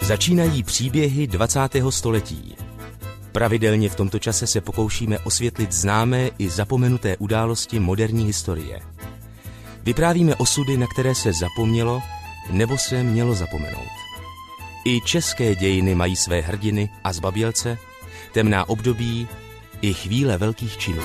Začínají příběhy 20. století. Pravidelně v tomto čase se pokoušíme osvětlit známé i zapomenuté události moderní historie. Vyprávíme osudy, na které se zapomnělo nebo se mělo zapomenout. I české dějiny mají své hrdiny a zbabělce, temná období i chvíle velkých činů.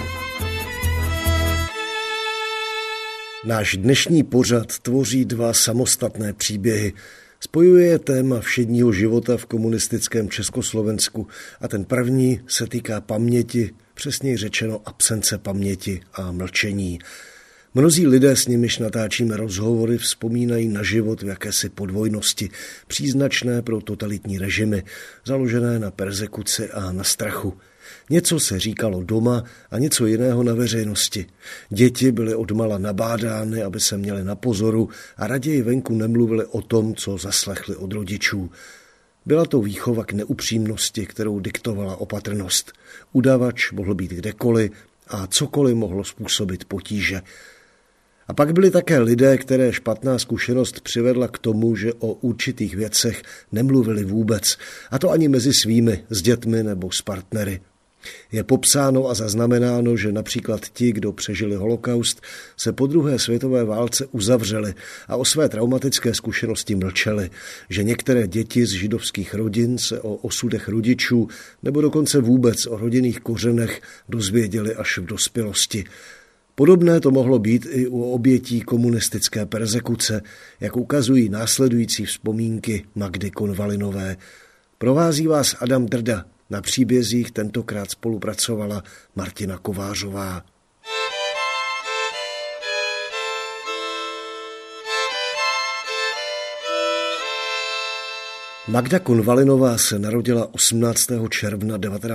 Náš dnešní pořad tvoří dva samostatné příběhy. Spojuje téma všedního života v komunistickém Československu a ten první se týká paměti, přesněji řečeno absence paměti a mlčení. Mnozí lidé, s nimiž natáčíme rozhovory, vzpomínají na život v jakési podvojnosti, příznačné pro totalitní režimy, založené na perzekuci a na strachu. Něco se říkalo doma a něco jiného na veřejnosti. Děti byly odmala nabádány, aby se měly na pozoru a raději venku nemluvili o tom, co zaslechli od rodičů. Byla to výchova k neupřímnosti, kterou diktovala opatrnost. Udavač mohl být kdekoliv a cokoliv mohlo způsobit potíže. A pak byli také lidé, které špatná zkušenost přivedla k tomu, že o určitých věcech nemluvili vůbec, a to ani mezi svými, s dětmi nebo s partnery. Je popsáno a zaznamenáno, že například ti, kdo přežili holokaust, se po druhé světové válce uzavřeli a o své traumatické zkušenosti mlčeli, že některé děti z židovských rodin se o osudech rodičů nebo dokonce vůbec o rodinných kořenech dozvěděli až v dospělosti. Podobné to mohlo být i u obětí komunistické perzekuce, jak ukazují následující vzpomínky Magdy Konvalinové. Provází vás Adam Drda. Na příbězích tentokrát spolupracovala Martina Kovářová. Magda Konvalinová se narodila 18. června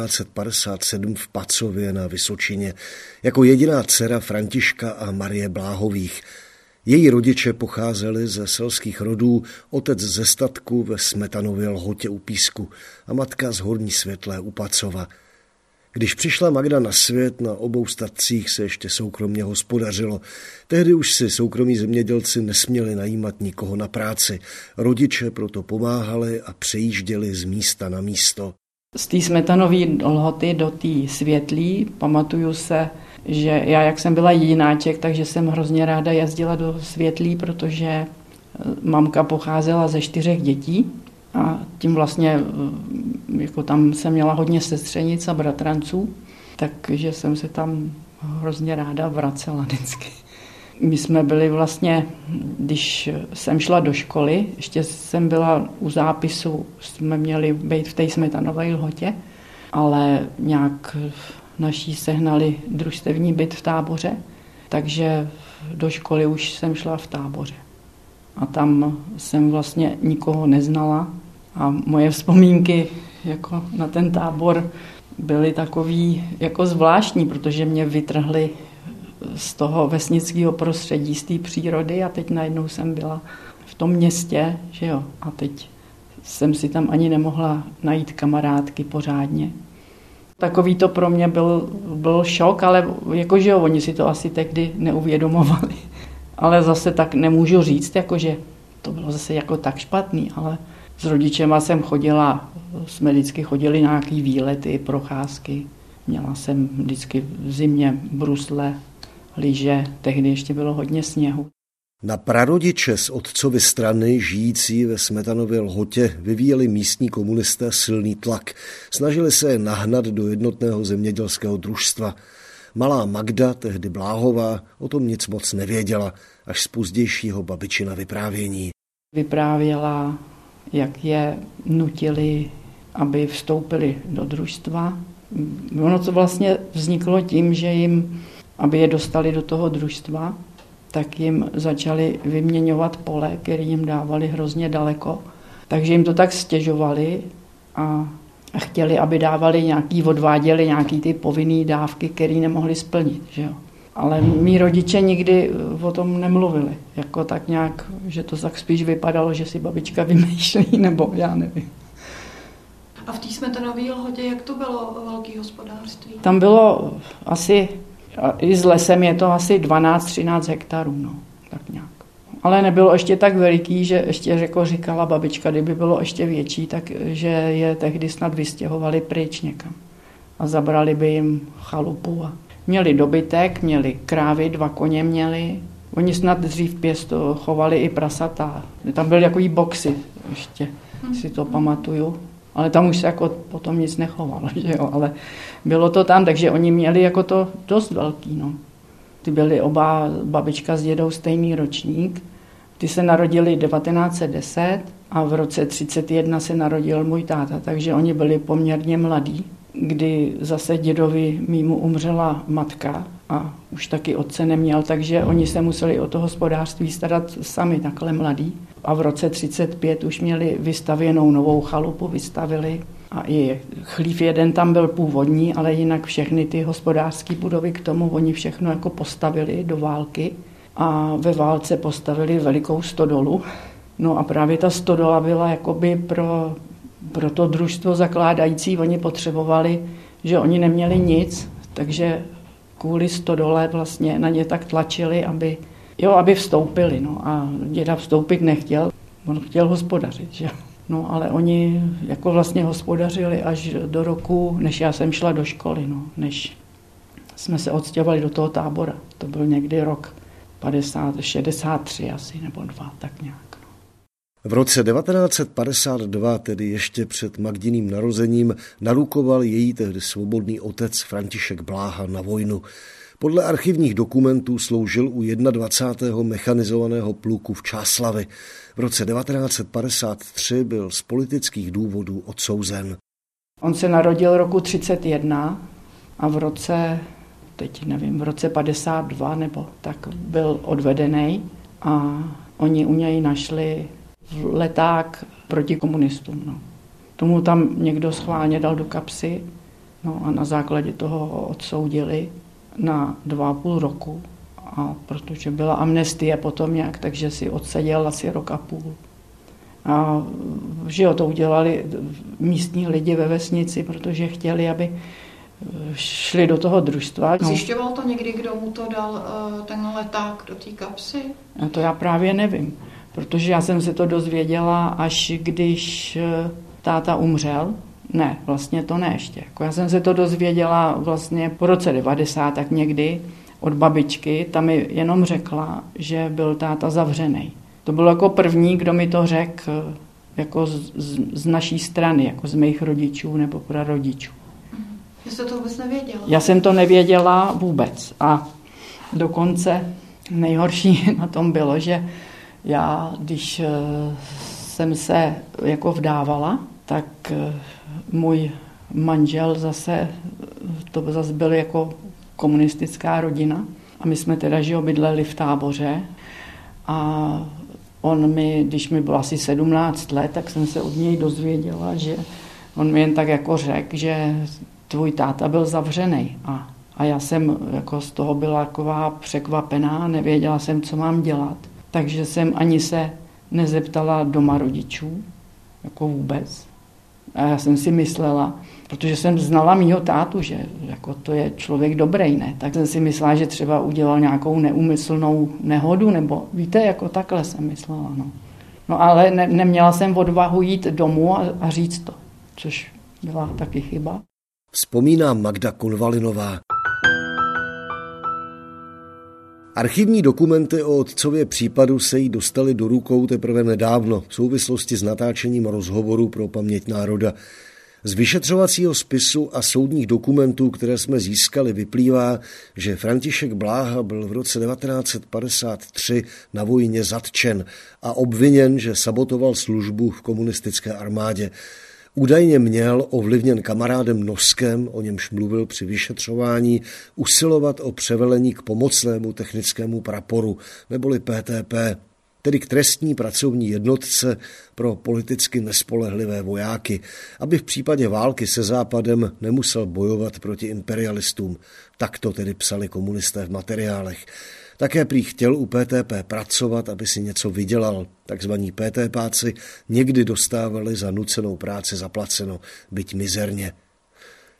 1957 v Pacově na Vysočině jako jediná dcera Františka a Marie Bláhových. Její rodiče pocházeli ze selských rodů, otec ze statku ve Smetanově Lhotě u Písku a matka z Horní Světlé u Pacova. Když přišla Magda na svět, na obou statcích se ještě soukromně hospodařilo. Tehdy už si soukromí zemědělci nesměli najímat nikoho na práci. Rodiče proto pomáhali a přejížděli z místa na místo. Z té Smetanové Lhoty do té Světlý pamatuju se, že já, jak jsem byla jedináček, takže jsem hrozně ráda jezdila do Světlí, protože mamka pocházela ze 4 dětí a tím vlastně jako tam jsem měla hodně sestřenic a bratranců, takže jsem se tam hrozně ráda vracela vždycky. My jsme byli vlastně, když jsem šla do školy, ještě jsem byla u zápisu, jsme měli být v té Smetanové Lhotě, ale nějak naší sehnali družstevní byt v Táboře, takže do školy už jsem šla v Táboře. A tam jsem vlastně nikoho neznala a moje vzpomínky jako na ten Tábor byly takový jako zvláštní, protože mě vytrhly z toho vesnického prostředí, z té přírody a teď najednou jsem byla v tom městě, že jo, a teď jsem si tam ani nemohla najít kamarádky pořádně. Takový to pro mě byl šok, ale jakože jo, oni si to asi tehdy neuvědomovali. Ale zase tak nemůžu říct, jakože to bylo zase jako tak špatný, ale s rodičema jsem chodila, jsme vždycky chodili na nějaký výlety, procházky. Měla jsem vždycky v zimě brusle, lyže, tehdy ještě bylo hodně sněhu. Na prarodiče z otcovy strany, žijící ve Smetanově Lhotě, vyvíjeli místní komunisté silný tlak. Snažili se je nahnat do jednotného zemědělského družstva. Malá Magda, tehdy Bláhová, o tom nic moc nevěděla, až z pozdějšího babičina vyprávění. Vyprávěla, jak je nutili, aby vstoupili do družstva. Ono to vlastně vzniklo tím, že jim, aby je dostali do toho družstva, tak jim začali vyměňovat pole, které jim dávali hrozně daleko. Takže jim to tak stěžovali a chtěli, aby odváděli nějaký ty povinné dávky, které nemohli splnit. Že jo? Ale mí rodiče nikdy o tom nemluvili. Jako tak nějak, že to tak spíš vypadalo, že si babička vymýšlí, nebo já nevím. A v té Smetanové Lhotě, jak to bylo velké hospodářství? Tam bylo asi, i s lesem je to asi 12-13 hektarů, no, tak nějak. ale nebylo ještě tak veliký, že ještě jako říkala babička, kdyby bylo ještě větší, tak že je tehdy snad vystěhovali pryč někam a zabrali by jim chalupu. A měli dobytek, měli krávy, 2 koně měli. Oni snad dřív chovali i prasata. Tam byly takový boxy ještě, si to pamatuju. Ale tam už se jako potom nic nechovalo, že jo, ale bylo to tam, takže oni měli jako to dost velký, no. Ty byli oba, babička s dědou, stejný ročník. Ty se narodili 1910 a v roce 31 se narodil můj táta, takže oni byli poměrně mladí, kdy zase dědovi mýmu umřela matka a už taky otce neměl, takže oni se museli o to hospodářství starat sami takhle mladí. A v roce 35 už měli vystavěnou novou chalupu, vystavili a i chlív jeden tam byl původní, ale jinak všechny ty hospodářské budovy k tomu oni všechno jako postavili do války a ve válce postavili velikou stodolu. No a právě ta stodola byla jakoby pro to družstvo zakládající, oni potřebovali, že oni neměli nic, takže kvůli stodole vlastně na ně tak tlačili, aby vstoupili. No a děda vstoupit nechtěl, on chtěl hospodařit, že? No ale oni jako vlastně hospodařili až do roku, než já jsem šla do školy, no, než jsme se odstěhovali do toho tábora. To byl někdy rok 63 asi, nebo 2, tak nějak. V roce 1952, tedy ještě před Magdiným narozením, narukoval její tehdy svobodný otec František Bláha na vojnu. Podle archivních dokumentů sloužil u 21. mechanizovaného pluku v Čáslavi. V roce 1953 byl z politických důvodů odsouzen. On se narodil roku 31 a v roce 52 nebo tak byl odvedený a oni u něj našli leták proti komunistům. No. Tomu tam někdo schválně dal do kapsy, no a na základě toho ho odsoudili na 2,5 roku. A protože byla amnestie potom nějak, takže si odseděl asi 1,5 roku. A že jo, to udělali místní lidi ve vesnici, protože chtěli, aby šli do toho družstva. No. Zjišťoval to někdy, kdo mu to dal ten leták do té kapsy? No to já právě nevím, protože já jsem se to dozvěděla, až když táta umřel. Ne, vlastně to ne ještě. Já jsem se to dozvěděla vlastně po roce 90, tak někdy od babičky. Ta mi jenom řekla, že byl táta zavřený. To bylo jako první, kdo mi to řekl jako z naší strany, jako z mých rodičů nebo prarodičů. Vy jste to vůbec nevěděla? Já jsem to nevěděla vůbec. A dokonce nejhorší na tom bylo, že já, když jsem se jako vdávala, tak můj manžel to zase byl jako komunistická rodina a my jsme teda bydleli v Táboře a on když mi bylo asi 17 let, tak jsem se od něj dozvěděla, že on mi jen tak jako řekl, že tvůj táta byl zavřený a já jsem jako z toho byla taková překvapená, nevěděla jsem, co mám dělat, takže jsem ani se nezeptala doma rodičů, jako vůbec. A já jsem si myslela, protože jsem znala mýho tátu, že jako to je člověk dobrý, ne? Tak jsem si myslela, že třeba udělal nějakou neúmyslnou nehodu, nebo víte, jako takhle jsem myslela, no. No ale neměla jsem odvahu jít domů a říct to, což byla taky chyba. Vzpomíná Magda Konvalinová. Archivní dokumenty o otcově případu se jí dostaly do rukou teprve nedávno v souvislosti s natáčením rozhovoru pro Paměť národa. Z vyšetřovacího spisu a soudních dokumentů, které jsme získali, vyplývá, že František Bláha byl v roce 1953 na vojně zatčen a obviněn, že sabotoval službu v komunistické armádě. Údajně měl, ovlivněn kamarádem Noskem, o němž mluvil při vyšetřování, usilovat o převelení k pomocnému technickému praporu, neboli PTP, tedy k trestní pracovní jednotce pro politicky nespolehlivé vojáky, aby v případě války se Západem nemusel bojovat proti imperialistům. Tak to tedy psali komunisté v materiálech. Také prý chtěl u PTP pracovat, aby si něco vydělal. Takzvaní PTPáci někdy dostávali za nucenou práci zaplaceno, byť mizerně.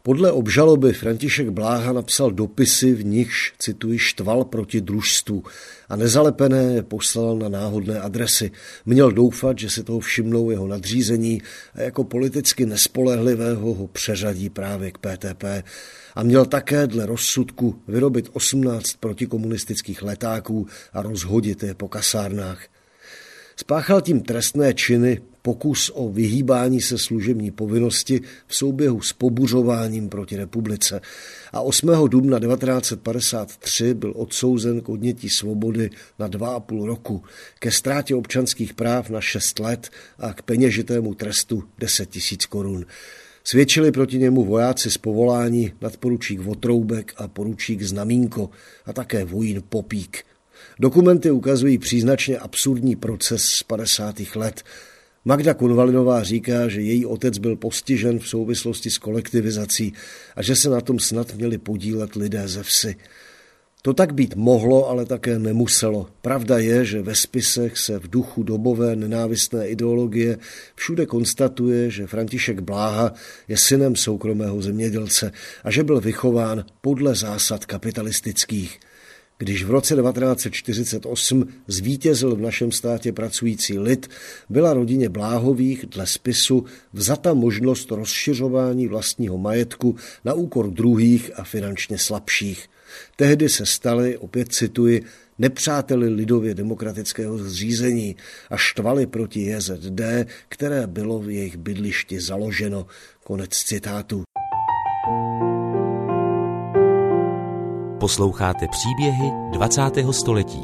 Podle obžaloby František Bláha napsal dopisy, v nichž, cituji, štval proti družstvu a nezalepené je poslal na náhodné adresy. Měl doufat, že se toho všimnou jeho nadřízení a jako politicky nespolehlivého ho přeřadí právě k PTP. A měl také dle rozsudku vyrobit 18 protikomunistických letáků a rozhodit je po kasárnách. Spáchal tím trestné činy, pokus o vyhýbání se služební povinnosti v souběhu s pobuřováním proti republice a 8. dubna 1953 byl odsouzen k odnětí svobody na 2,5 roku, ke ztrátě občanských práv na 6 let a k peněžitému trestu 10 000 korun. Svědčili proti němu vojáci z povolání nadporučík Votroubek a poručík Znamínko a také vojín Popík. Dokumenty ukazují příznačně absurdní proces z 50. let. Magda Konvalinová říká, že její otec byl postižen v souvislosti s kolektivizací a že se na tom snad měli podílet lidé ze vsi. To tak být mohlo, ale také nemuselo. Pravda je, že ve spisech se v duchu dobové nenávistné ideologie všude konstatuje, že František Bláha je synem soukromého zemědělce a že byl vychován podle zásad kapitalistických. Když v roce 1948 zvítězil v našem státě pracující lid, byla rodině Bláhových dle spisu vzata možnost rozšiřování vlastního majetku na úkor druhých a finančně slabších. Tehdy se stali, opět cituji, nepřáteli lidově demokratického zřízení a štvali proti JZD, které bylo v jejich bydlišti založeno. Konec citátu. Posloucháte příběhy 20. století.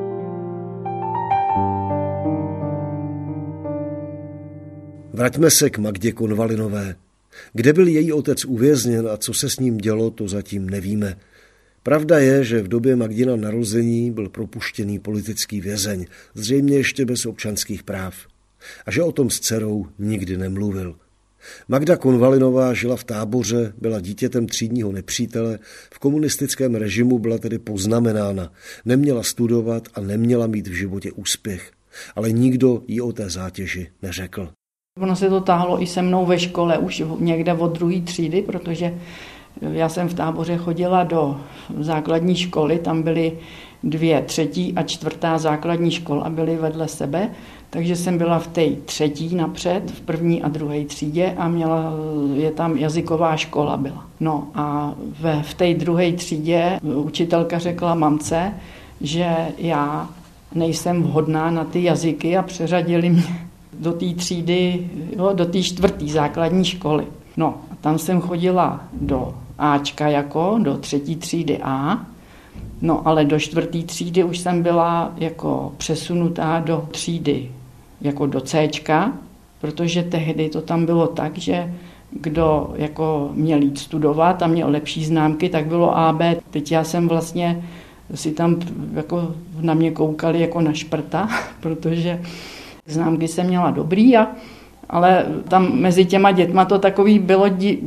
Vraťme se k Magdě Konvalinové. Kde byl její otec uvězněn a co se s ním dělo, to zatím nevíme. Pravda je, že v době Magdina narození byl propuštěný politický vězeň, zřejmě ještě bez občanských práv. A že o tom s dcerou nikdy nemluvil. Magda Konvalinová žila v Táboře, byla dítětem třídního nepřítele, v komunistickém režimu byla tedy poznamenána, neměla studovat a neměla mít v životě úspěch. Ale nikdo jí o té zátěži neřekl. Ono se to táhlo i se mnou ve škole, už někde od 2. třídy, protože já jsem v Táboře chodila do základní školy, tam byly 2 třetí a 4. základní škola byly vedle sebe, takže jsem byla v té 3. napřed, v 1. a 2. třídě a je tam jazyková škola byla. No a v té 2. třídě učitelka řekla mamce, že já nejsem vhodná na ty jazyky a přeřadili mě do té třídy, do té 4. základní školy. No a tam jsem chodila do Ačka do 3. třídy A, no ale do 4. třídy už jsem byla jako přesunutá do třídy jako do Cčka, protože tehdy to tam bylo tak, že kdo jako měl jít studovat a měl lepší známky, tak bylo AB. Teď já jsem vlastně si tam jako na mě koukali jako na šprta, protože známky jsem měla dobrý, ale tam mezi těma dětma to takový bylo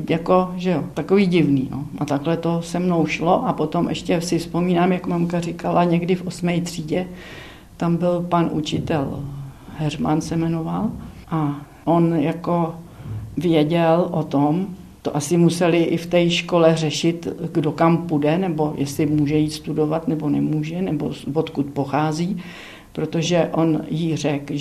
takový divný. No. A takhle to se mnou šlo a potom ještě si vzpomínám, jak mamka říkala, někdy v 8. třídě, tam byl pan učitel Heřman se jmenoval a on jako věděl o tom, to asi museli i v té škole řešit, kdo kam půjde, nebo jestli může jít studovat, nebo nemůže, nebo odkud pochází, protože on jí řekl,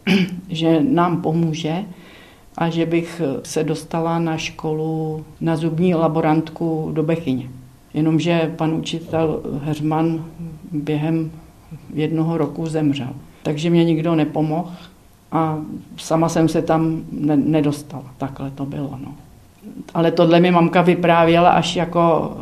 že nám pomůže a že bych se dostala na školu na zubní laborantku do Bechyně. Jenomže pan učitel Heřman během 1 roku zemřel. Takže mě nikdo nepomohl a sama jsem se tam nedostala. Takhle to bylo. No. Ale tohle mi mamka vyprávěla až jako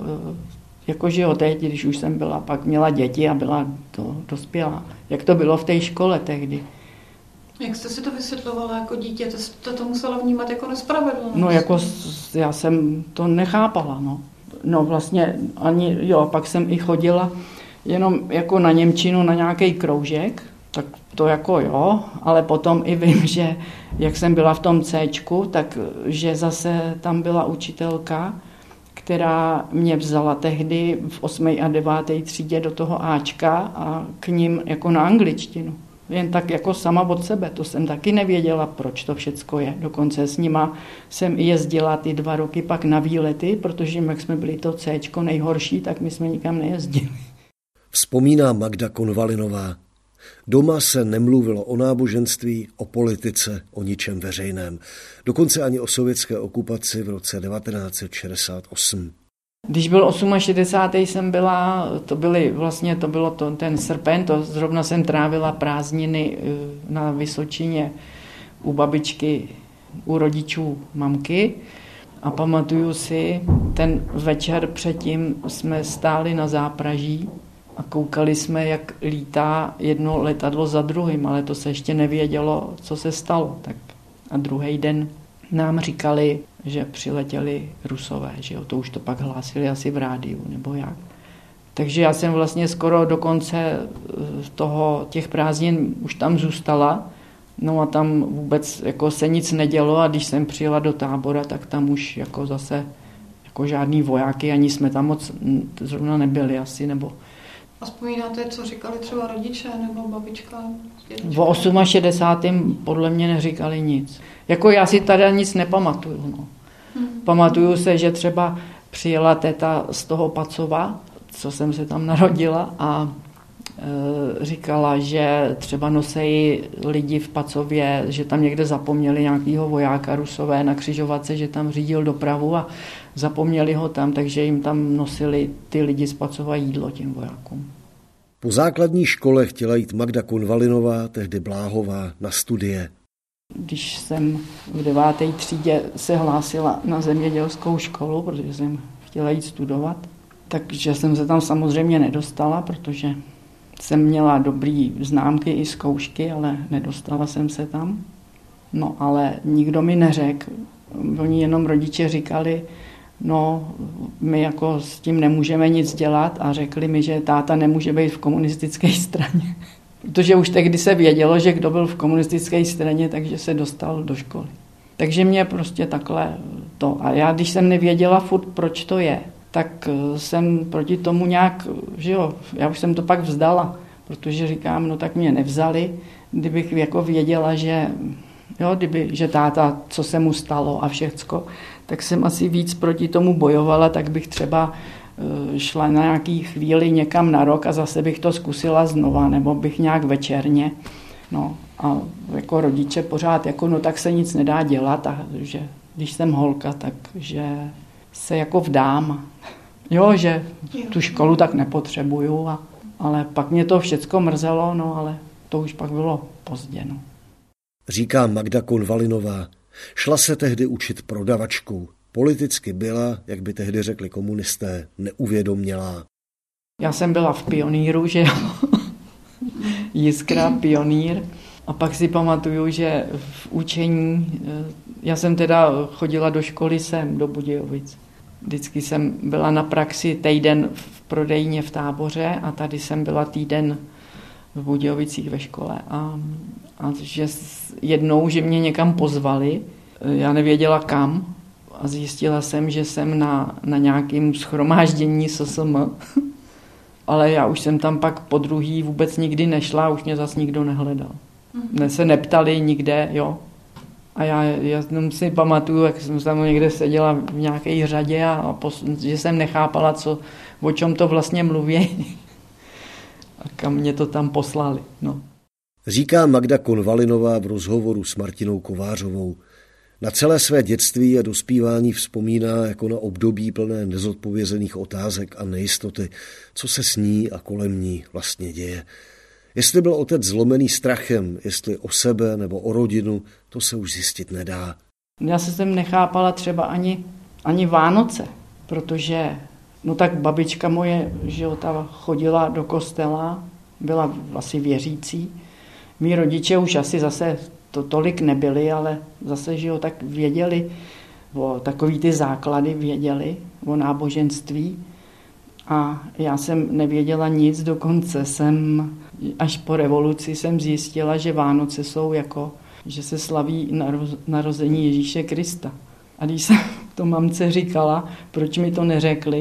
že jo, teď, když už jsem byla, pak měla děti a byla to dospělá. Jak to bylo v té škole tehdy. Jak jste si to vysvětlovala jako dítě? Jste to musela vnímat jako nespravedlnost? No jako já jsem to nechápala, no. No vlastně pak jsem i chodila jenom jako na němčinu, na nějaký kroužek, tak to jako jo, ale potom i vím, že jak jsem byla v tom Cčku, tak že zase tam byla učitelka, která mě vzala tehdy v 8. a 9. třídě do toho Ačka a k ním jako na angličtinu. jen tak jako sama od sebe. To jsem taky nevěděla, proč to všecko je. Dokonce s nima jsem i jezdila ty 2 roky pak na výlety, protože jak jsme byli to Céčko nejhorší, tak my jsme nikam nejezdili. Vzpomíná Magda Konvalinová. Doma se nemluvilo o náboženství, o politice, o ničem veřejném. Dokonce ani o sovětské okupaci v roce 1968. Když byl 68. jsem byla, to bylo ten srpen, to zrovna jsem trávila prázdniny na Vysočině u babičky, u rodičů mamky a pamatuju si, ten večer předtím jsme stáli na zápraží a koukali jsme, jak lítá jedno letadlo za druhým, ale to se ještě nevědělo, co se stalo. Tak a druhý den nám říkali, že přiletěli Rusové, že jo, to už to pak hlásili asi v rádiu, nebo jak. Takže já jsem vlastně skoro do konce těch prázdnin už tam zůstala, no a tam vůbec jako se nic nedělo a když jsem přijela do tábora, tak tam už jako zase jako žádný vojáky, ani jsme tam moc zrovna nebyli asi, nebo... A vzpomínáte, co říkali třeba rodiče nebo babička? V 68. podle mě neříkali nic. Jako já si tady nic nepamatuju. No. Pamatuju se, že třeba přijela teta z toho Pacova, co jsem se tam narodila a říkala, že třeba nosejí lidi v Pacově, že tam někde zapomněli nějakýho vojáka Rusové na křižovatce, že tam řídil dopravu a zapomněli ho tam, takže jim tam nosili ty lidi z Pacova jídlo těm vojákům. Po základní škole chtěla jít Magda Konvalinová, tehdy Bláhová, na studie. Když jsem v 9. třídě se hlásila na zemědělskou školu, protože jsem chtěla jít studovat, takže jsem se tam samozřejmě nedostala, protože jsem měla dobrý známky i zkoušky, ale nedostala jsem se tam. No ale nikdo mi neřekl. Oni jenom rodiče říkali, no my jako s tím nemůžeme nic dělat a řekli mi, že táta nemůže být v komunistické straně. Protože už tehdy se vědělo, že kdo byl v komunistické straně, takže se dostal do školy. Takže mě prostě takhle to. A já, když jsem nevěděla furt, proč to je, tak jsem proti tomu nějak, že jo, já už jsem to pak vzdala, protože říkám, no tak mě nevzali, kdybych jako věděla, že, jo, že táta, co se mu stalo a všecko, tak jsem asi víc proti tomu bojovala, tak bych třeba šla na nějaký chvíli někam na rok a zase bych to zkusila znova, nebo bych nějak večerně. No a jako rodiče pořád, jako no tak se nic nedá dělat a že když jsem holka, takže se jako vdám. Jo, že tu školu tak nepotřebuju, ale pak mě to všecko mrzelo, no ale to už pak bylo pozdě. No. Říká Magda Konvalinová. Šla se tehdy učit prodavačkou. Politicky byla, jak by tehdy řekli komunisté, neuvědomělá. Já jsem byla v Pionýru, že jo. Jiskra, Pionýr. A pak si pamatuju, že v učení, já jsem teda chodila do školy sem, do Budějovic. Vždycky jsem byla na praxi týden v prodejně v Táboře a tady jsem byla týden v Budějovicích ve škole. A že jednou, že mě někam pozvali, já nevěděla kam a zjistila jsem, že jsem na nějakém shromáždění SSM, ale já už jsem tam pak po druhý vůbec nikdy nešla a už mě zas nikdo nehledal. Mě se neptali nikde, jo. A já si pamatuju, jak jsem tam někde seděla v nějaké řadě a že jsem nechápala, o čem to vlastně mluví. A kam mě to tam poslali. No. Říká Magda Konvalinová v rozhovoru s Martinou Kovářovou. Na celé své dětství a dospívání vzpomíná jako na období plné nezodpovězených otázek a nejistoty, co se s ní a kolem ní vlastně děje. Jestli byl otec zlomený strachem, jestli o sebe nebo o rodinu, to se už zjistit nedá. Já jsem nechápala třeba ani Vánoce, protože no tak babička moje, že jo, ta chodila do kostela, byla asi věřící. Mí rodiče už asi zase to tolik nebyli, ale zase, že jo, tak věděli, o takový ty základy věděli o náboženství. A já jsem nevěděla nic, dokonce až po revoluci jsem zjistila, že Vánoce jsou jako, že se slaví narození Ježíše Krista. A když jsem to mamce říkala, proč mi to neřekli,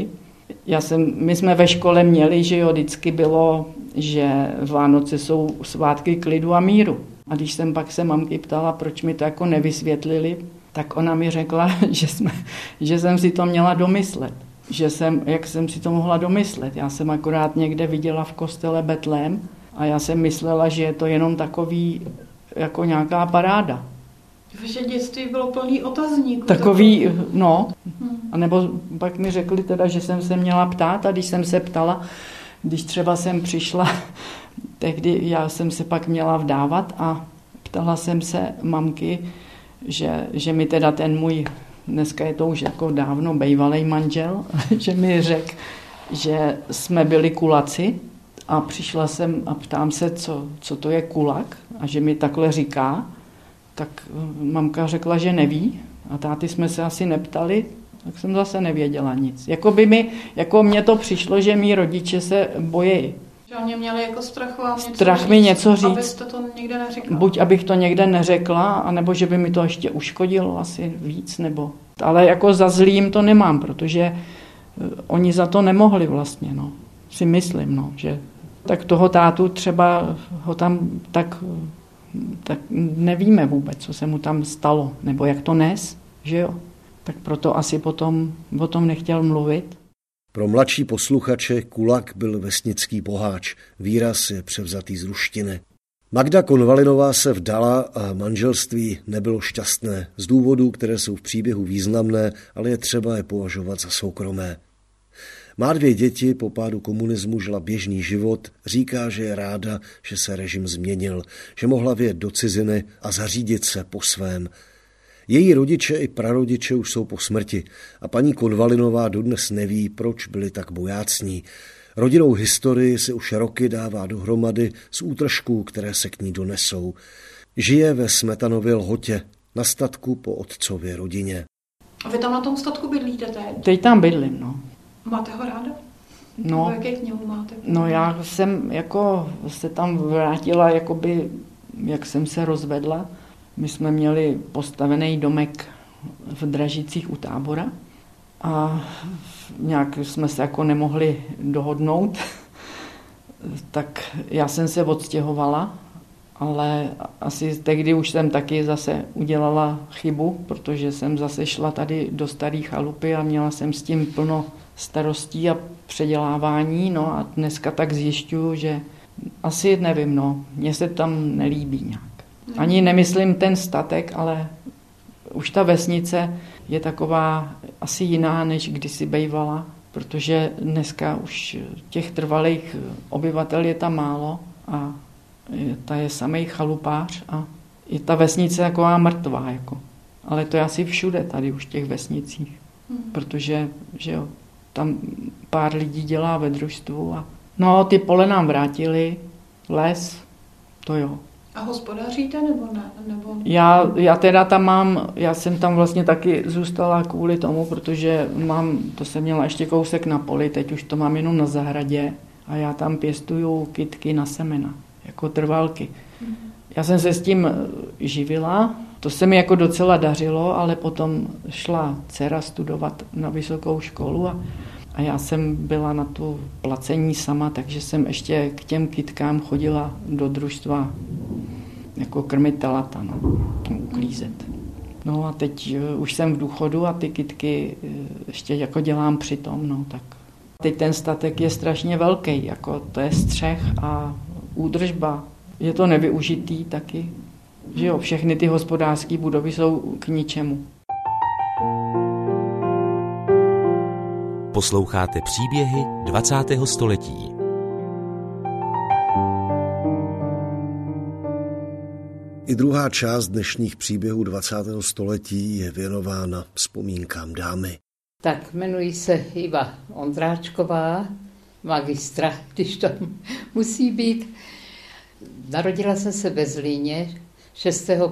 My jsme ve škole měli, že jo, vždycky bylo, že Vánoce jsou svátky klidu a míru. A když jsem pak se mamky ptala, proč mi to jako nevysvětlili, tak ona mi řekla, že jsem si to měla domyslet. Jak jsem si to mohla domyslet. Já jsem akorát někde viděla v kostele Betlém a já jsem myslela, že je to jenom takový, jako nějaká paráda. Vaše dětství bylo plný otazníků. Takový, no. A nebo pak mi řekli teda, že jsem se měla ptát a když jsem se ptala, když třeba jsem přišla, tehdy já jsem se pak měla vdávat a ptala jsem se mamky, že mi teda ten můj, dneska je to už jako dávno bejvalej manžel, že mi řekl, že jsme byli kulaci a přišla jsem a ptám se, co to je kulak a že mi takhle říká, tak mamka řekla, že neví a táty jsme se asi neptali, tak jsem zase nevěděla nic. Jako mně to přišlo, že mý rodiče se bojí. Že oni měli jako strach mi něco říct. Abyste to někde neřekla. Buď abych to někde neřekla, anebo že by mi to ještě uškodilo asi víc, nebo... Ale jako za zlým to nemám, protože oni za to nemohli vlastně, no. Si myslím, no, že... Tak toho tátu třeba ho tam tak nevíme vůbec, co se mu tam stalo, nebo jak to nes, že jo. Tak proto asi potom o tom nechtěl mluvit. Pro mladší posluchače kulak byl vesnický boháč. Výraz je převzatý z ruštiny. Magda Konvalinová se vdala a manželství nebylo šťastné z důvodů, které jsou v příběhu významné, ale je třeba je považovat za soukromé. Má 2 děti, po pádu komunismu žila běžný život, říká, že je ráda, že se režim změnil, že mohla vyjet do ciziny a zařídit se po svém. Její rodiče i prarodiče už jsou po smrti a paní Konvalinová dodnes neví, proč byli tak bojácní. Rodinnou historii si už roky dává dohromady z útržků, které se k ní donesou. Žije ve Smetanově Lhotě, na statku po otcově rodině. A vy tam na tom statku bydlíte teď? Teď tam bydlím, no. Máte ho ráda? No. Jaké k němu máte? No já jsem jako se tam vrátila, jakoby, jak jsem se rozvedla. My jsme měli postavený domek v Dražicích u Tábora a nějak jsme se jako nemohli dohodnout, tak já jsem se odstěhovala, ale asi tehdy už jsem taky zase udělala chybu, protože jsem zase šla tady do staré chalupy a měla jsem s tím plno starostí a předělávání, no a dneska tak zjišťuju, že asi nevím, no, mně se tam nelíbí nějak. Ani nemyslím ten statek, ale už ta vesnice je taková asi jiná, než kdysi bývala, protože dneska už těch trvalých obyvatel je tam málo a ta je samej chalupář a i ta vesnice je taková mrtvá. Jako. Ale to je asi všude tady už v těch vesnicích, protože že jo, tam pár lidí dělá ve družstvu. No, ty pole nám vrátili, les, to jo. A hospodaříte nebo ne? Nebo... Já teda tam mám, já jsem tam vlastně taky zůstala kvůli tomu, protože to jsem měla ještě kousek na poli, teď už to mám jenom na zahradě a já tam pěstuju kytky na semena, jako trvalky. Já jsem se s tím živila, to se mi jako docela dařilo, ale potom šla dcera studovat na vysokou školu a já jsem byla na tu placení sama, takže jsem ještě k těm kytkám chodila do družstva jako krmit telata, no, uklízet. No a teď už jsem v důchodu a ty kytky ještě jako dělám přitom, no tak. Teď ten statek je strašně velký, jako to je střech a údržba. Je to nevyužitý taky, že jo, všechny ty hospodářské budovy jsou k ničemu. Posloucháte příběhy 20. století. I druhá část dnešních příběhů 20. století je věnována vzpomínkám dámy. Tak, jmenuji se Iva Ondráčková, magistra, když to musí být. Narodila jsem se ve Zlíně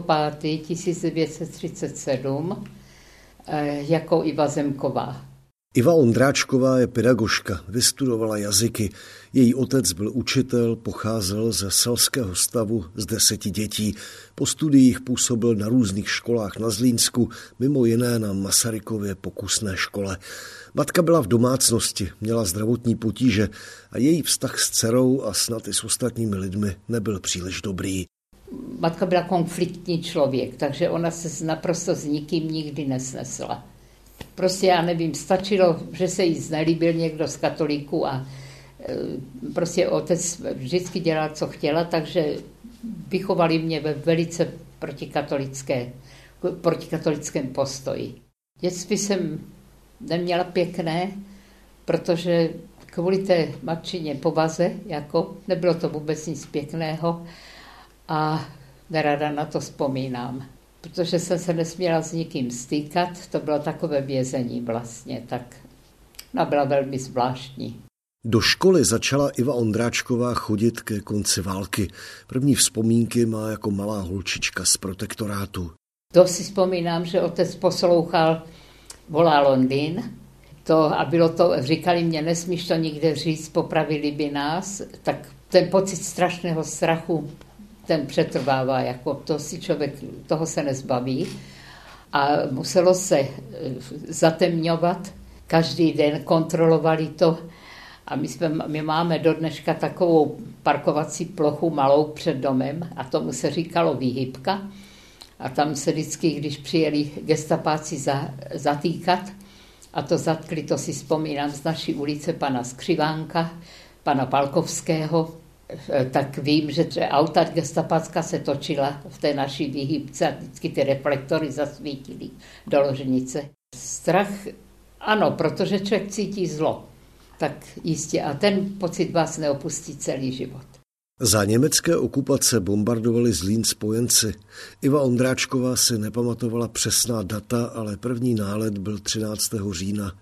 6.5.1937 jako Iva Zemková. Iva Ondráčková je pedagožka, vystudovala jazyky. Její otec byl učitel, pocházel ze selského stavu z 10 dětí. Po studiích působil na různých školách na Zlínsku, mimo jiné na Masarykově pokusné škole. Matka byla v domácnosti, měla zdravotní potíže a její vztah s dcerou a snad i s ostatními lidmi nebyl příliš dobrý. Matka byla konfliktní člověk, takže ona se naprosto s nikým nikdy nesnesla. Prostě já nevím, stačilo, že se jí znelíbil někdo z katolíků a prostě otec vždycky dělal, co chtěla, takže vychovali mě ve velice protikatolickém postoji. Dětství jsem neměla pěkné, protože kvůli té matčině povaze, nebylo to vůbec nic pěkného a nerada na to vzpomínám. Protože jsem se nesměla s nikým stýkat, to bylo takové vězení vlastně, tak ona byla velmi zvláštní. Do školy začala Iva Ondráčková chodit ke konci války. První vzpomínky má jako malá holčička z protektorátu. To si vzpomínám, že otec poslouchal Volá Londýn, a bylo to, říkali mě, nesmíš to nikde říct, popravili by nás, tak ten pocit strašného strachu, ten přetrvává, toho se nezbaví. A muselo se zatemňovat, každý den kontrolovali to. A my máme do dneška takovou parkovací plochu malou před domem a tomu se říkalo výhybka. A tam se vždycky, když přijeli gestapáci zatýkat, a to zatkli, to si vzpomínám z naší ulice pana Skřivánka, pana Palkovského, tak vím, že auta gestapácka se točila v té naší výhybce a vždycky ty reflektory zasvítily do ložnice. Strach, ano, protože člověk cítí zlo, tak jistě a ten pocit vás neopustí celý život. Za německé okupace bombardovali Zlín spojenci. Iva Ondráčková si nepamatovala přesná data, ale první nálet byl 13. října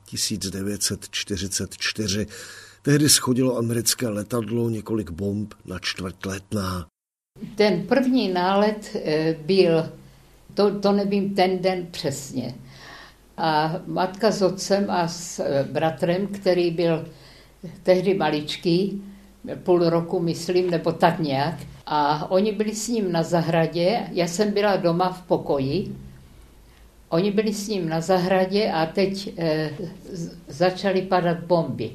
1944. Tehdy shodilo americké letadlo několik bomb na čtvrt Letná. Ten první nálet byl, to nevím ten den přesně. A matka s otcem a s bratrem, který byl tehdy maličký, půl roku, myslím, nebo tak nějak. A oni byli s ním na zahradě, já jsem byla doma v pokoji. Oni byli s ním na zahradě a teď začaly padat bomby.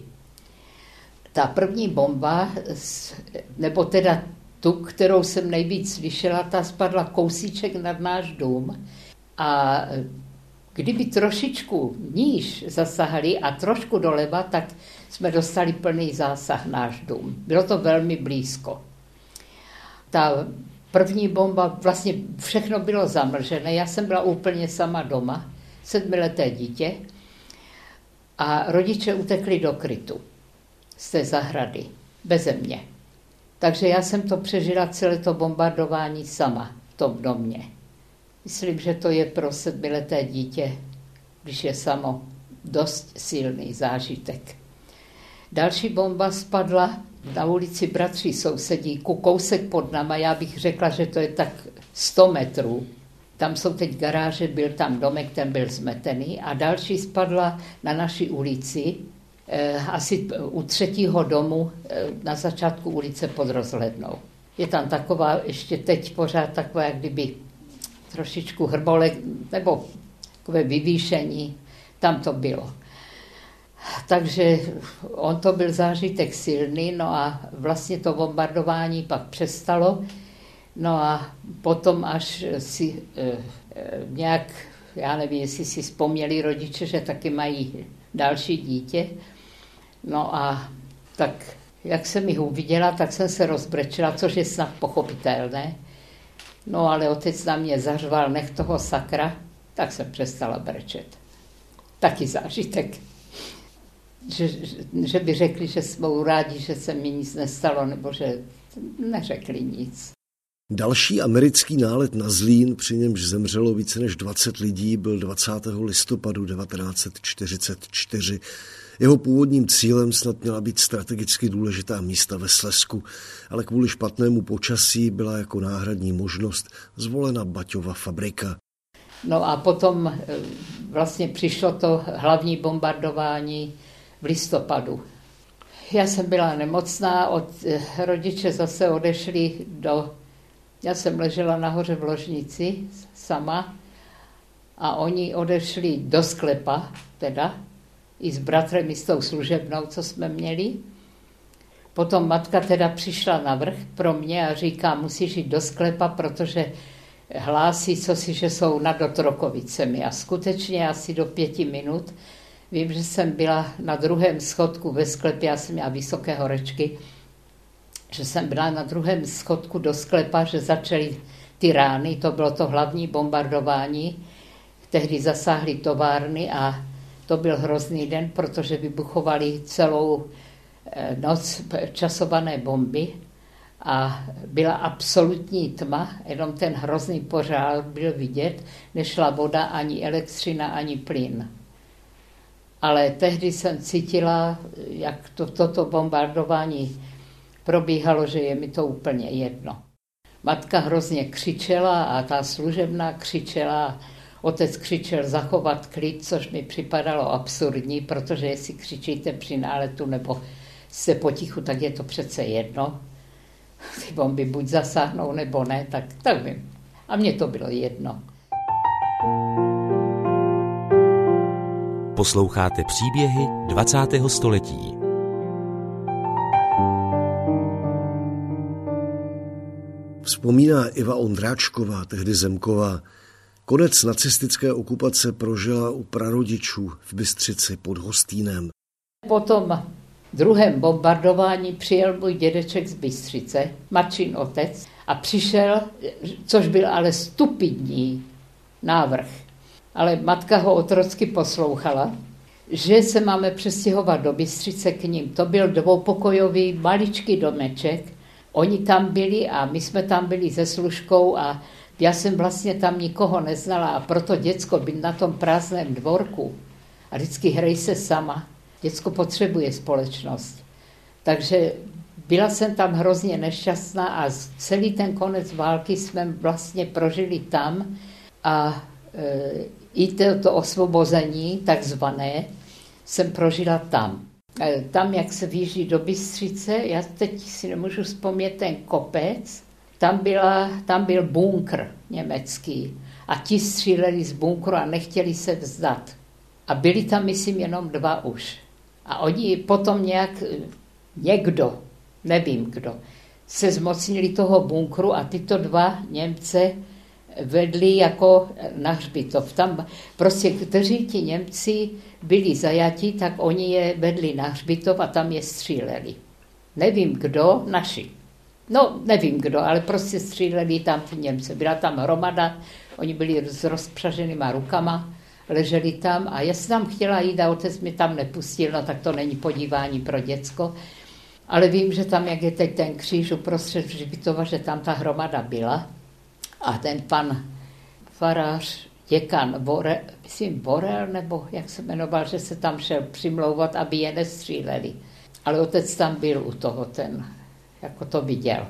Ta první bomba, nebo teda tu, kterou jsem nejvíc slyšela, ta spadla kousíček nad náš dům. A kdyby trošičku níž zasahali a trošku doleva, tak jsme dostali plný zásah náš dům. Bylo to velmi blízko. Ta první bomba, vlastně všechno bylo zamlžené. Já jsem byla úplně sama doma, 7leté dítě a rodiče utekli do krytu z té zahrady, beze mě. Takže já jsem to přežila celé to bombardování sama v tom domě. Myslím, že to je pro 7leté dítě, když je samo, dost silný zážitek. Další bomba spadla na ulici Bratří sousedí, kousek pod náma, já bych řekla, že to je tak 100 metrů. Tam jsou teď garáže, byl tam domek, ten byl zmetený a další spadla na naší ulici, asi u 3. domu na začátku ulice pod Rozhlednou. Je tam taková, ještě teď pořád taková, jak kdyby trošičku hrbolek, nebo takové vyvýšení, tam to bylo. Takže on to byl zážitek silný, no a vlastně to bombardování pak přestalo, no a potom až si nějak, já nevím, jestli si vzpomněli rodiče, že taky mají další dítě, no a tak jak jsem jich uviděla, tak jsem se rozbrečela, což je snad pochopitelné, no ale otec na mě zařval, nech toho sakra, tak jsem přestala brečet. Taky zážitek. Že by řekli, že jsou rádi, že se mi nic nestalo, nebo že neřekli nic. Další americký nálet na Zlín, při němž zemřelo více než 20 lidí, byl 20. listopadu 1944. Jeho původním cílem snad měla být strategicky důležitá místa ve Slezsku, ale kvůli špatnému počasí byla jako náhradní možnost zvolena Baťova fabrika. No a potom vlastně přišlo to hlavní bombardování v listopadu. Já jsem byla nemocná, rodiče zase odešli já jsem ležela nahoře v ložnici sama a oni odešli do sklepa, teda i s bratrem, i s tou služebnou, co jsme měli. Potom matka teda přišla na vrch pro mě a říká, musíš jít do sklepa, protože hlásí cosi, že jsou nad Otrokovicemi. A skutečně asi do 5 minut. Vím, že jsem byla na druhém schodku ve sklepě, já jsem měla vysoké horečky, že jsem byla na druhém schodku do sklepa, že začaly ty rány, to bylo to hlavní bombardování. Tehdy zasáhly továrny a to byl hrozný den, protože vybuchovaly celou noc časované bomby a byla absolutní tma, jenom ten hrozný požár byl vidět, nešla voda, ani elektřina, ani plyn. Ale tehdy jsem cítila, jak toto bombardování probíhalo, že je mi to úplně jedno. Matka hrozně křičela a ta služebná křičela, otec křičel zachovat klid, což mi připadalo absurdní, protože jestli křičíte při náletu nebo jste potichu, tak je to přece jedno. Ty bomby buď zasáhnou nebo ne, tak vím. A mně to bylo jedno. Posloucháte příběhy 20. století. Vzpomíná Iva Ondráčková, tehdy Zemková. Konec nacistické okupace prožila u prarodičů v Bystřici pod Hostýnem. Po tom druhém bombardování přijel můj dědeček z Bystřice, Marčin otec, a přišel, což byl ale stupidní návrh. Ale matka ho otrocky poslouchala, že se máme přestěhovat do Bystřice k ním. To byl dvoupokojový maličký domeček. Oni tam byli a my jsme tam byli se služkou a já jsem vlastně tam nikoho neznala a proto děcko být na tom prázdném dvorku a vždycky hrej se sama. Děcko potřebuje společnost. Takže byla jsem tam hrozně nešťastná a celý ten konec války jsme vlastně prožili tam a i to osvobození, takzvané, jsem prožila tam. Tam, jak se vyjíždí do Bystřice, já teď si nemůžu vzpomnět ten kopec, tam byl bunkr německý a ti stříleli z bunkru a nechtěli se vzdat. A byli tam, myslím, jenom 2 už. A oni potom někdo, nevím kdo, se zmocnili toho bunkru a tyto 2 Němce vedli jako na hřbitov. Tam prostě, kteří ti Němci byli zajati, tak oni je vedli na hřbitov a tam je stříleli. Nevím kdo, naši. No, nevím kdo, ale prostě stříleli tam ty Němce. Byla tam hromada, oni byli s rozpřaženýma rukama, leželi tam a já jsem tam chtěla jít a otec mi tam nepustil, no tak to není podívání pro děcko. Ale vím, že tam, jak je teď ten kříž uprostřed hřbitova, že tam ta hromada byla. A ten pan farář, děkan Borel, nebo jak se jmenoval, že se tam šel přimlouvat, aby je nestříleli. Ale otec tam byl u toho, jako to viděl.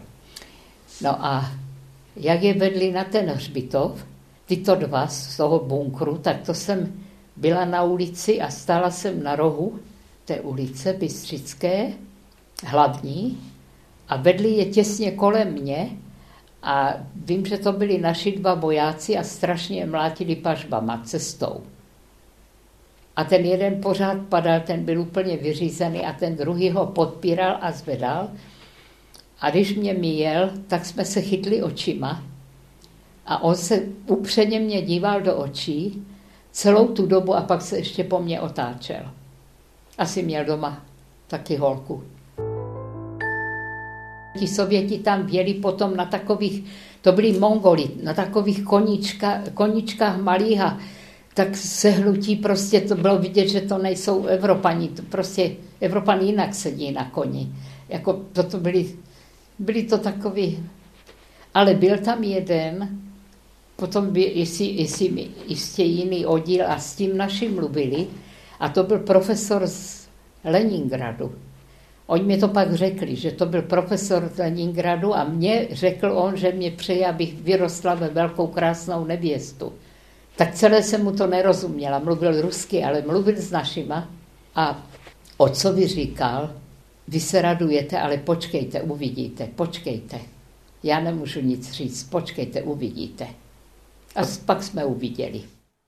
No a jak je vedli na ten hřbitov, tyto 2 z toho bunkru, tak to jsem byla na ulici a stála jsem na rohu té ulice Bystřické, hlavní, a vedli je těsně kolem mě a vím, že to byli naši 2 vojáci a strašně je mlátili pažbama cestou. A ten jeden pořád padal, ten byl úplně vyřízený a ten druhý ho podpíral a zvedal. A když mě míjel, tak jsme se chytli očima a on se upředně mě díval do očí celou tu dobu a pak se ještě po mně otáčel. Asi měl doma taky holku. Ti Sověti tam věli potom na takových, to byli Mongoli, na takových koníčkách malých a tak se hlutí, prostě to bylo vidět, že to nejsou Evropani, to prostě Evropan jinak sedí na koni. Jako to byli to takový, ale byl tam jeden, potom byl jistě jiný oddíl a s tím naším mluvili a to byl profesor z Leningradu. Oni mi to pak řekli, že to byl profesor z Leningradu a mně řekl on, že mě přeje, abych vyrostla ve velkou krásnou nevěstu. Tak celé jsem mu to nerozuměla. Mluvil rusky, ale mluvil s našima. A otcovi říkal, vy se radujete, ale počkejte, uvidíte, počkejte. Já nemůžu nic říct, počkejte, uvidíte. A pak jsme uviděli.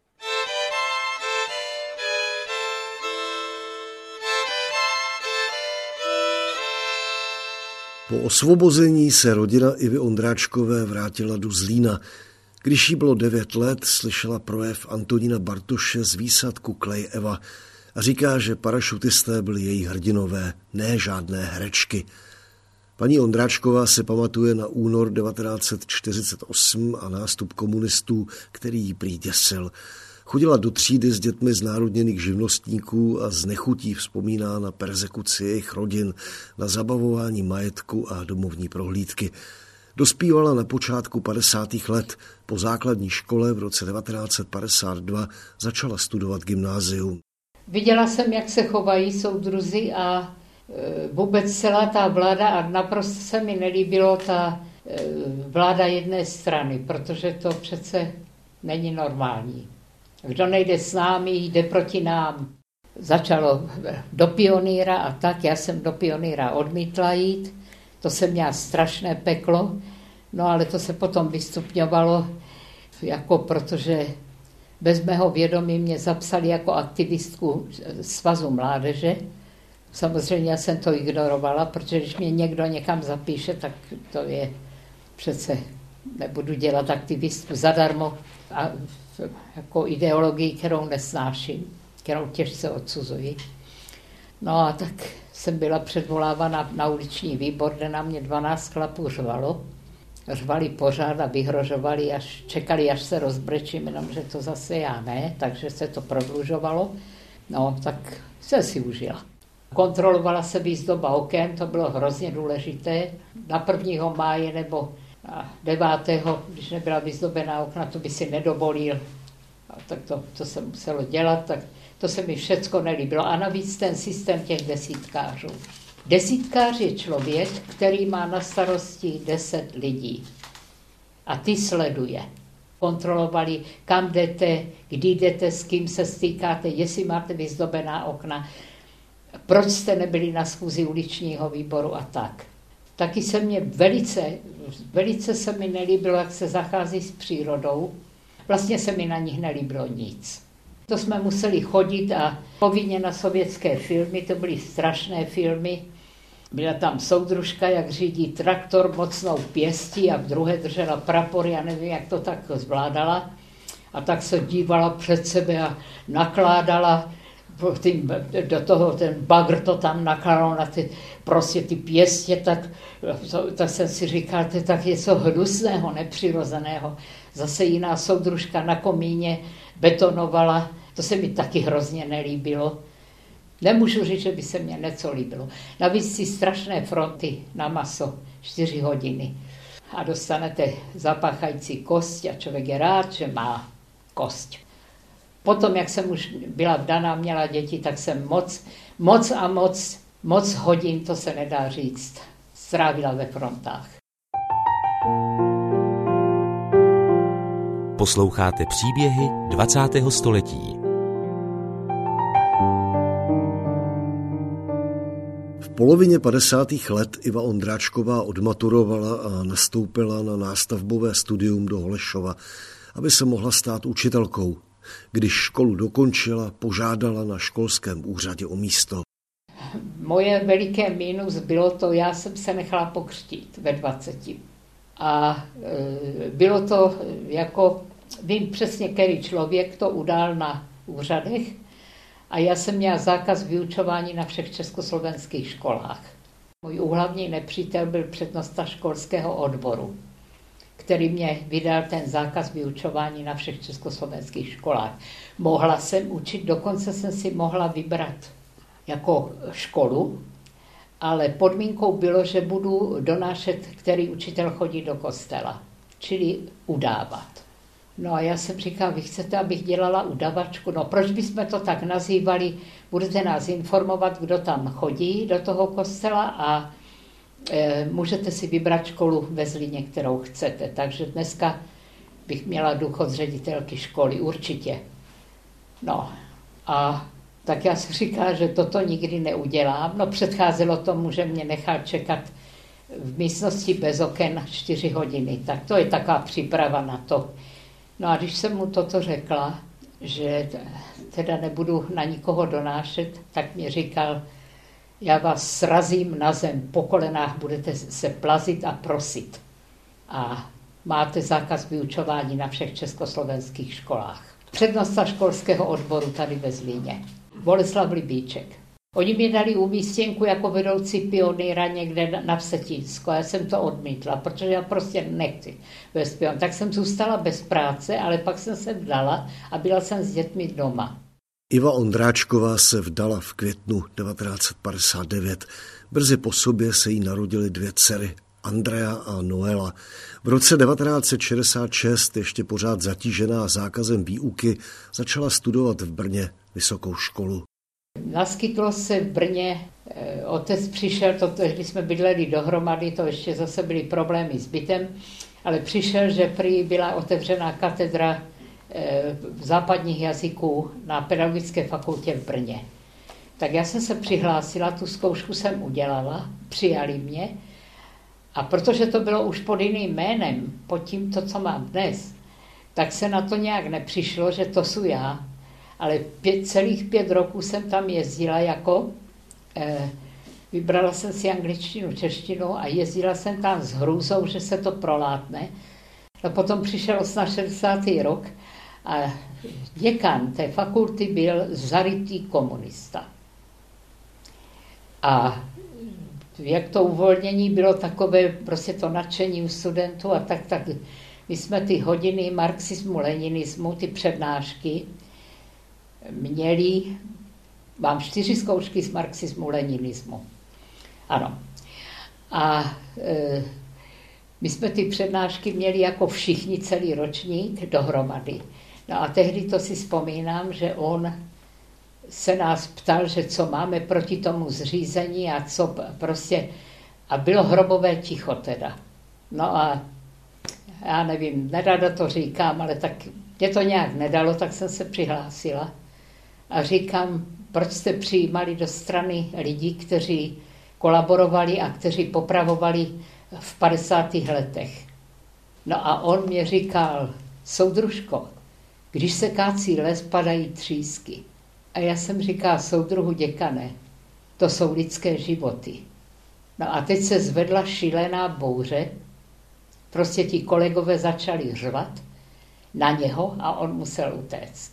Po osvobození se rodina Ivy Ondráčkové vrátila do Zlína. Když jí bylo 9 let, slyšela projev Antonína Bartoše z výsadku Klej Eva a říká, že parašutisté byli její hrdinové, ne žádné herečky. Paní Ondráčková se pamatuje na únor 1948 a nástup komunistů, který jí prý děsil. Chodila do třídy s dětmi znárodněných živnostníků a z nechutí vzpomíná na perzekuci jejich rodin, na zabavování majetku a domovní prohlídky. Dospívala na počátku 50. let. Po základní škole v roce 1952 začala studovat gymnázium. Viděla jsem, jak se chovají soudruzi a vůbec celá ta vláda a naprosto se mi nelíbilo ta vláda jedné strany, protože to přece není normální. Kdo nejde s námi, jde proti nám. Začalo do pionýra a tak, já jsem do pionýra odmítla jít, to jsem měla strašné peklo, no ale to se potom vystupňovalo, jako protože bez mého vědomí mě zapsali jako aktivistku Svazu mládeže. Samozřejmě já jsem to ignorovala, protože když mě někdo někam zapíše, tak to je přece, nebudu dělat aktivistku zadarmo a jako ideologii, kterou nesnáším, kterou těžce odsuzuji. No a tak jsem byla předvolávána na uliční výbor, kde na mě 12 chlapů řvalo. Řvali pořád a vyhrožovali, až čekali, až se rozbrečím, jenomže to zase já ne, takže se to prodlužovalo. No, tak jsem si užila. Kontrolovala se výzdoba oken, to bylo hrozně důležité. Na 1. máje nebo 9. když nebyla vyzdobená okna, to by si nedovolil. A tak to se muselo dělat, tak to se mi všecko nelíbilo. A navíc ten systém těch desítkářů. Desítkář je člověk, který má na starosti 10 lidí. A ty sleduje. Kontrolovali, kam jdete, kdy jdete, s kým se stýkáte, jestli máte vyzdobená okna, proč jste nebyli na schůzi uličního výboru a tak. Taky se mě velice se mi nelíbilo, jak se zachází s přírodou. Vlastně se mi na nich nelíbilo nic. To jsme museli chodit a povinně na sovětské filmy, to byly strašné filmy. Byla tam soudružka, jak řídí traktor mocnou pěstí a v druhé držela prapor, já nevím, jak to tak zvládala. A tak se dívala před sebe a nakládala do toho, ten bagr to tam nakládal na ty pěstě, tak jsem si říkal, to je tak něco hnusného, nepřirozeného. Zase jiná soudružka na komíně betonovala, to se mi taky hrozně nelíbilo. Nemůžu říct, že by se mně něco líbilo. Navíc si strašné fronty na maso, 4 hodiny. A dostanete zapáchající kost a člověk je rád, že má kost. Potom, jak jsem už byla vdaná, měla děti, tak jsem moc hodin, to se nedá říct, strávila ve frontách. Posloucháte příběhy 20. století. V polovině 50. let Iva Ondráčková odmaturovala a nastoupila na nástavbové studium do Holešova, aby se mohla stát učitelkou. Když školu dokončila, požádala na školském úřadě o místo. Moje veliké mínus bylo to, já jsem se nechala pokřtít ve 20. A bylo to jako, vím přesně, který člověk to udál na úřadech a já jsem měla zákaz vyučování na všech československých školách. Můj úhlavní nepřítel byl přednosta školského odboru, který mě vydal ten zákaz vyučování na všech československých školách. Mohla jsem učit, dokonce jsem si mohla vybrat jako školu, ale podmínkou bylo, že budu donášet, který učitel chodí do kostela, čili udávat. No a já jsem říkala, vy chcete, abych dělala udavačku? No proč bychom to tak nazývali? Budete nás informovat, kdo tam chodí do toho kostela a můžete si vybrat školu ve Zlíně, kterou chcete. Takže dneska bych měla důchod z ředitelky školy, určitě. No a tak já si říkala, že toto nikdy neudělám. No předcházelo tomu, že mě nechal čekat v místnosti bez oken 4 hodiny. Tak to je taková příprava na to. No a když jsem mu toto řekla, že teda nebudu na nikoho donášet, tak mě říkal, já vás srazím na zem, po kolenách budete se plazit a prosit. A máte zákaz vyučování na všech československých školách. Přednosta školského odboru tady ve Zlíně. Boleslav Libíček. Oni mi dali umístěnku jako vedoucí pionýra někde na Vsetínsko. Já jsem to odmítla, protože já prostě nechci bez pion. Tak jsem zůstala bez práce, ale pak jsem se vdala a byla jsem s dětmi doma. Iva Ondráčková se vdala v květnu 1959. Brzy po sobě se jí narodily 2 dcery, Andrea a Noela. V roce 1966, ještě pořád zatížená zákazem výuky, začala studovat v Brně vysokou školu. Naskytlo se v Brně, otec přišel, když jsme bydleli dohromady, to ještě zase byly problémy s bytem, ale přišel, že prý byla otevřená katedra západních jazyků na pedagogické fakultě v Brně. Tak já jsem se přihlásila, tu zkoušku jsem udělala, přijali mě a protože to bylo už pod jiným jménem, pod tímto, co mám dnes, tak se na to nějak nepřišlo, že to jsou já. Ale celých 5 roků jsem tam jezdila vybrala jsem si angličtinu, češtinu a jezdila jsem tam s hrůzou, že se to prolátne. A potom přišel 68. rok a děkan té fakulty byl zarytý komunista. A jak to uvolnění bylo takové, prostě to nadšení u studentů a tak my jsme ty hodiny marxismu, leninismu, ty přednášky, mám 4 zkoušky z marxismu, leninismu. Ano. A my jsme ty přednášky měli jako všichni celý ročník dohromady. No a tehdy to si vzpomínám, že on se nás ptal, že co máme proti tomu zřízení a co prostě. A bylo hrobové ticho teda. No a já nevím, nerada to říkám, ale tak mě to nějak nedalo, tak jsem se přihlásila. A říkám, proč jste přijímali do strany lidí, kteří kolaborovali a kteří popravovali v 50. letech. No a on mě říkal, soudružko, když se kácí les, padají třísky. A já jsem říkal, soudruhu děkane, to jsou lidské životy. No a teď se zvedla šílená bouře, prostě ti kolegové začali řvat na něho a on musel utéct.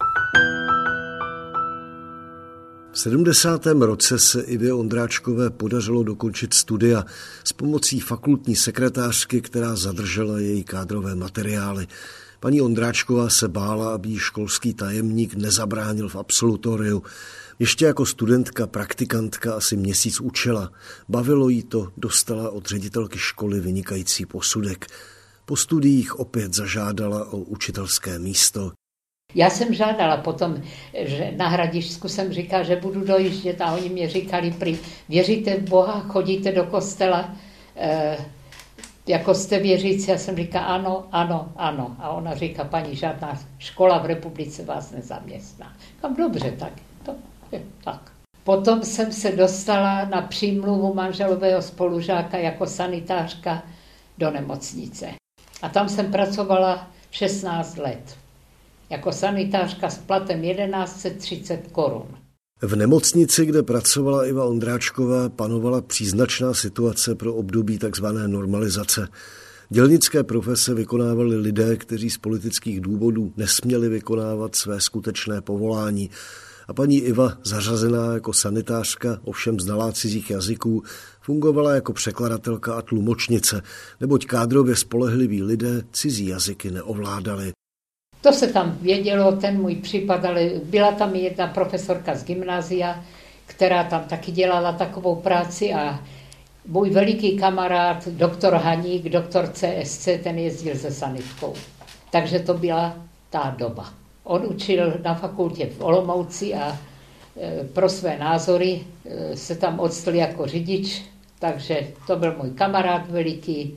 V 70. roce se Ivě Ondráčkové podařilo dokončit studia s pomocí fakultní sekretářky, která zadržela její kádrové materiály. Paní Ondráčková se bála, aby jí školský tajemník nezabránil v absolutoriu. Ještě jako studentka, praktikantka asi měsíc učila. Bavilo jí to, dostala od ředitelky školy vynikající posudek. Po studiích opět zažádala o učitelské místo. Já jsem žádala potom, že na Hradišťsku jsem říkala, že budu dojíždět a oni mě říkali, věříte v Boha, chodíte do kostela, jako jste věřící. Já jsem říkala ano, ano, ano. A ona říká, paní, žádná škola v republice vás nezaměstná. Říkám, dobře, tak to je tak. Potom jsem se dostala na přímluvu manželového spolužáka jako sanitářka do nemocnice. A tam jsem pracovala 16 let. Jako sanitářka s platem 1130 korun. V nemocnici, kde pracovala Iva Ondráčková, panovala příznačná situace pro období tzv. Normalizace. Dělnické profese vykonávali lidé, kteří z politických důvodů nesměli vykonávat své skutečné povolání. A paní Iva, zařazená jako sanitářka, ovšem znalá cizích jazyků, fungovala jako překladatelka a tlumočnice, neboť kádrově spolehliví lidé cizí jazyky neovládali. To se tam vědělo, ten můj případ, ale byla tam jedna profesorka z gymnázia, která tam taky dělala takovou práci a můj veliký kamarád, doktor Haník, doktor CSC, ten jezdil se sanitkou. Takže to byla ta doba. On učil na fakultě v Olomouci a pro své názory se tam odstl jako řidič, takže to byl můj kamarád veliký.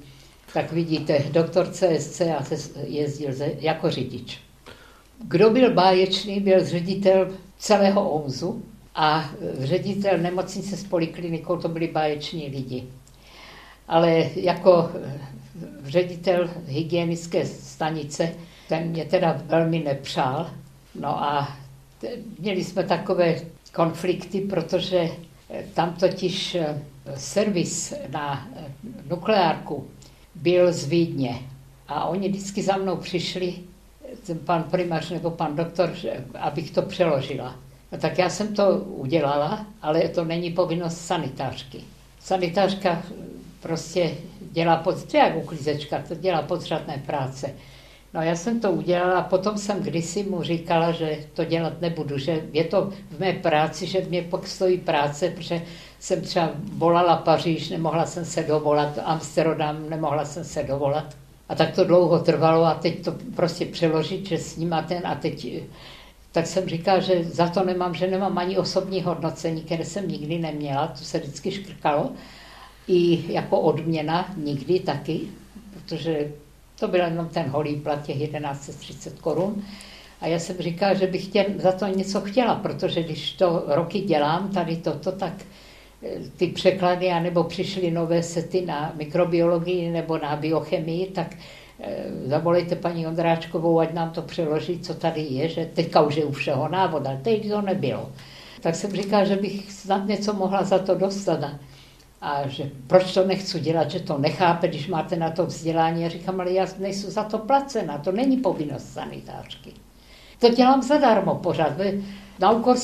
Tak vidíte, doktor CSC a jezdil jako řidič. Kdo byl báječný, byl ředitel celého OMZu a ředitel nemocnice s poliklinikou, to byli báječní lidi. Ale jako ředitel hygienické stanice, ten mě teda velmi nepřál. No a měli jsme takové konflikty, protože tam totiž servis na nukleárku byl z Vídně. A oni vždycky za mnou přišli, ten pan primář nebo pan doktor, abych to přeložila. No tak já jsem to udělala, ale to není povinnost sanitářky. Sanitářka prostě dělá jak uklízečka, to dělá podřadné práce. No já jsem to udělala a potom jsem kdysi mu říkala, že to dělat nebudu, že je to v mé práci, že mě pak stojí práce, protože jsem třeba volala Paříž, nemohla jsem se dovolat, Amsterdam, nemohla jsem se dovolat. A tak to dlouho trvalo a teď to prostě přeložit, že s ním a teď... Tak jsem říkala, že za to nemám, že nemám ani osobní hodnocení, které jsem nikdy neměla, to se vždycky škrkalo. I jako odměna nikdy taky, protože to byl jenom ten holý plat těch 1130 korun. A já jsem říkala, že bych za to něco chtěla, protože když to roky dělám, tady toto, tak ty překlady, anebo přišly nové sety na mikrobiologii nebo na biochemii, tak zavolejte paní Ondráčkovou, ať nám to přeloží, co tady je, že teďka už je u všeho návod, ale teď to nebylo. Tak jsem říkala, že bych snad něco mohla za to dostat. A že proč to nechci dělat, že to nechápe, když máte na to vzdělání. Já říkám, ale já nejsem za to placena, to není povinnost sanitářky. To dělám zadarmo pořád, na úkor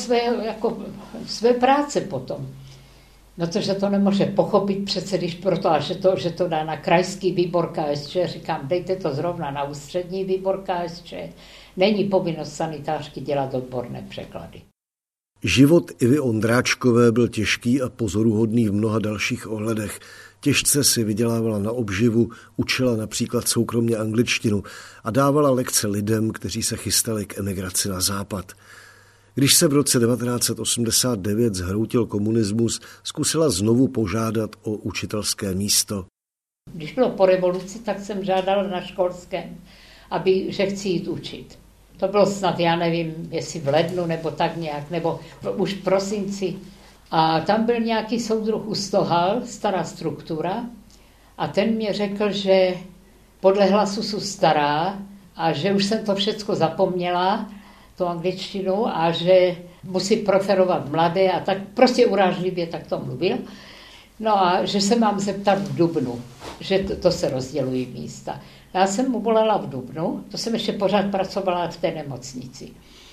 své práce potom. No to, že to nemůže pochopit přece, když proto, a že to dá na krajský výbor KSČ, říkám, dejte to zrovna na ústřední výbor KSČ. Není povinnost sanitářky dělat odborné překlady. Život Ivy Ondráčkové byl těžký a pozoruhodný v mnoha dalších ohledech. Těžce si vydělávala na obživu, učila například soukromně angličtinu a dávala lekce lidem, kteří se chystali k emigraci na západ. Když se v roce 1989 zhroutil komunismus, zkusila znovu požádat o učitelské místo. Když bylo po revoluci, tak jsem žádala na školském, že chci jít učit. To bylo snad, já nevím, jestli v lednu nebo tak nějak, nebo už v prosinci. A tam byl nějaký soudruh Ustohal, stará struktura, a ten mě řekl, že podle hlasu jsou stará a že už jsem to všecko zapomněla, tu angličtinu, a že musí preferovat mladé a tak prostě urážlivě tak to mluvil. No a že se mám zeptat v dubnu, že to se rozdělují místa. Já jsem mu volala v dubnu, to jsem ještě pořád pracovala v té nemocnici.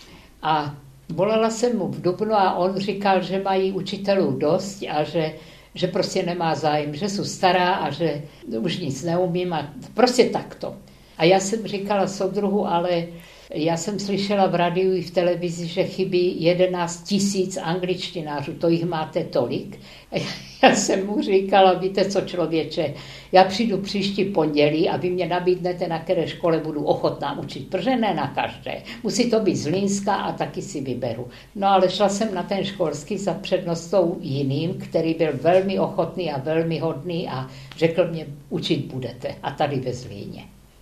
A volala jsem mu v dubnu a on říkal, že mají učitelů dost a že prostě nemá zájem, že jsou stará a že už nic neumím a prostě takto. A já jsem říkala soudruhu, ale já jsem slyšela v rádiu i v televizi, že chybí 11 000 angličtinářů, to jich máte tolik. Já jsem mu říkala, víte co, člověče, já přijdu příští pondělí a vy mě nabídnete, na které škole budu ochotná učit, protože ne na každé. Musí to být z Zlínska a taky si vyberu. No ale šla jsem na ten školský za přednostou jiným, který byl velmi ochotný a velmi hodný a řekl mě, učit budete a tady ve Zlíně.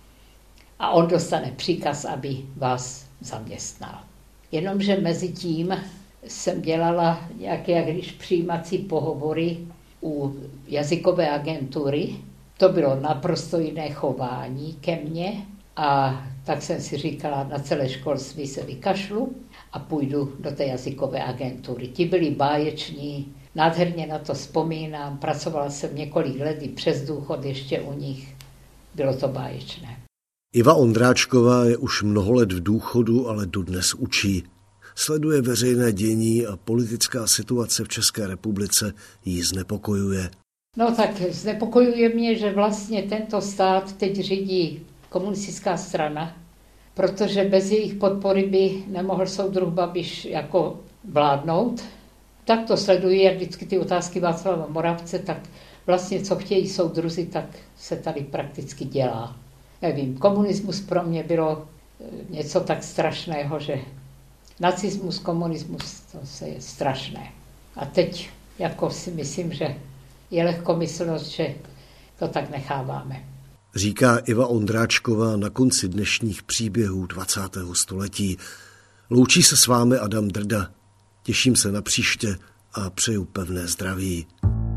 A on dostane příkaz, aby vás zaměstnal. Jenomže mezi tím jsem dělala nějaké, když přijímací pohovory u jazykové agentury. To bylo naprosto jiné chování ke mně a tak jsem si říkala, na celé školství se vykašlu a půjdu do té jazykové agentury. Ti byli báječní, nádherně na to vzpomínám, pracovala jsem několik let i přes důchod ještě u nich. Bylo to báječné. Iva Ondráčková je už mnoho let v důchodu, ale dodnes učí. Sleduje veřejné dění a politická situace v České republice ji znepokojuje. No tak znepokojuje mě, že vlastně tento stát teď řídí komunistická strana, protože bez jejich podpory by nemohl soudruh Babiš jako vládnout. Tak to sledují, jak vždycky ty otázky Václava Moravce, tak vlastně co chtějí soudruzi, tak se tady prakticky dělá. Nevím, komunismus pro mě bylo něco tak strašného, že nacismus, komunismus, to je strašné. A teď jako si myslím, že je lehkomyslnost, že to tak necháváme. říká Iva Ondráčková na konci dnešních příběhů 20. století. Loučí se s vámi Adam Drda. Těším se na příště a přeju pevné zdraví.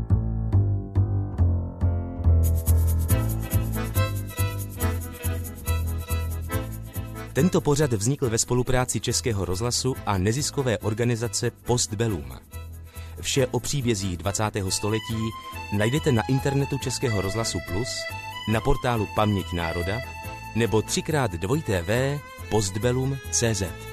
Tento pořad vznikl ve spolupráci Českého rozhlasu a neziskové organizace Postbellum. Vše o příbězích 20. století najdete na internetu Českého rozhlasu Plus, na portálu Paměť národa nebo 3x2tv postbellum.cz.